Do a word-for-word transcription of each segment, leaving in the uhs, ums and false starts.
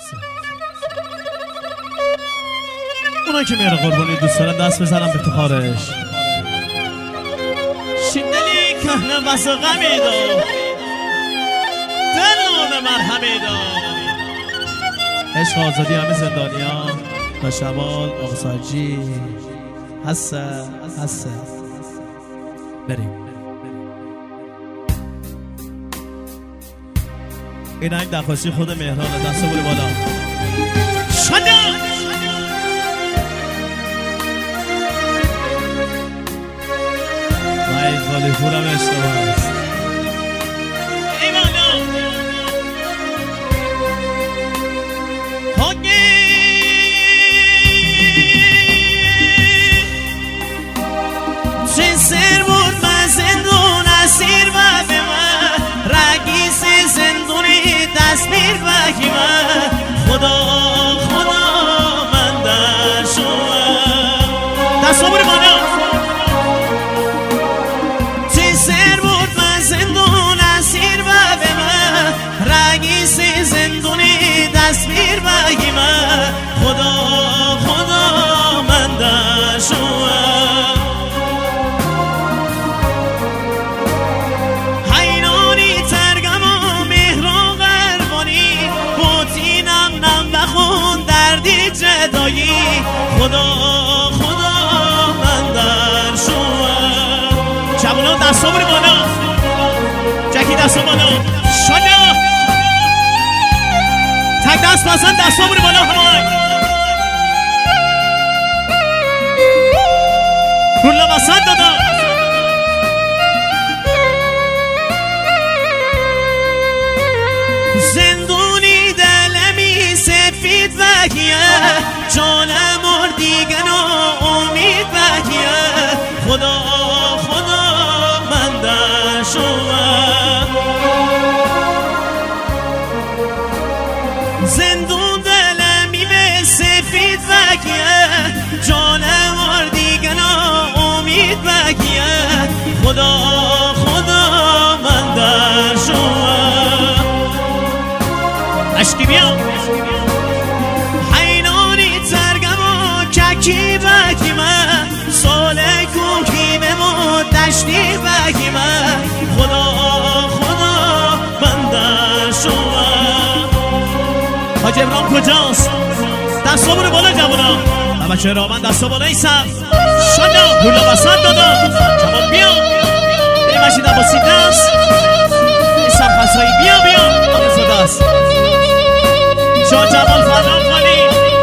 اونا که میره قربانی دوست دارن دست بزنم به تخارش. شندلی کهنه بس غمی دو دلون مرهمی دو. عشق آزادی همه زندانیان تا شمال آقساجی هسته هسته. بریم. این این دخواسی خود مهرانه. دست بوری بالا. شنیا وای خالی پورم اشتباه است. ایمانا هاگی چه سر بود من زندون اسیر و به من رگیس زندونی تصویر بکی من خدا خدا من در شما. دست بوری بالا. تصویر بگی من خدا خدا من در شما. حیرانی ترگم و مهران قربانی بوتینم نم بخون دردی جدایی خدا خدا من در شما. جوانان دستا بری بالا. جکی دستا بالا. شالا تک دست بزن. دستا بری بالا همای رولا بسند دادا. زندونی دلمی سفید بگیه جانم اردیگن و امید بگیه خدا خدا من در شما. زندون دلمی به سفید بگیه جانم اردیگن و امید بگیه خدا خدا من در شما. اشکی بیا. حیرانی ترگم و ککی بگی من ساله کوکی به مدشتی بگی من خدا خدا من در شما. حاج ابراهیم کجاست؟ دستا برو بالا جوانا. بچه رامن دستا بالا ایسم. شانا رولا بسند دادا. جوان بیا بریم مشید عباسی دست ایسم خسایی بیا بیا آقای صداست شاه جوان فرام کنی.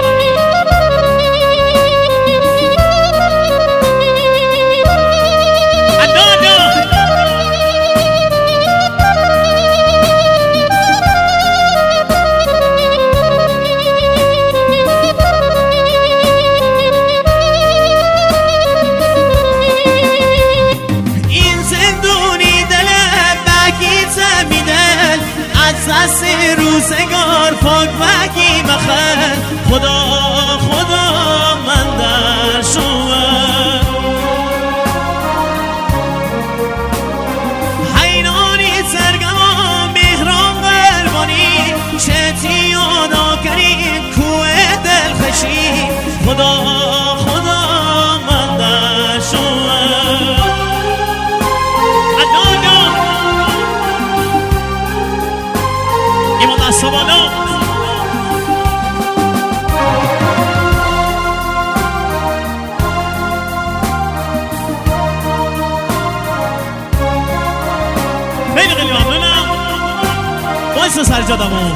دست روزگار پاک بگی بخیر خدا خدا من در شما. حیرانی ترگم و مهران قربانی چتی آنا کریم کوه دلخشی خدا خدا من در شما. دستا بالا. خیلی خیلی ممنونم. بایستا سرجادمون.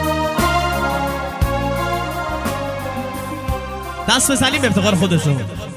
دست بزنیم به افتخار خودشون.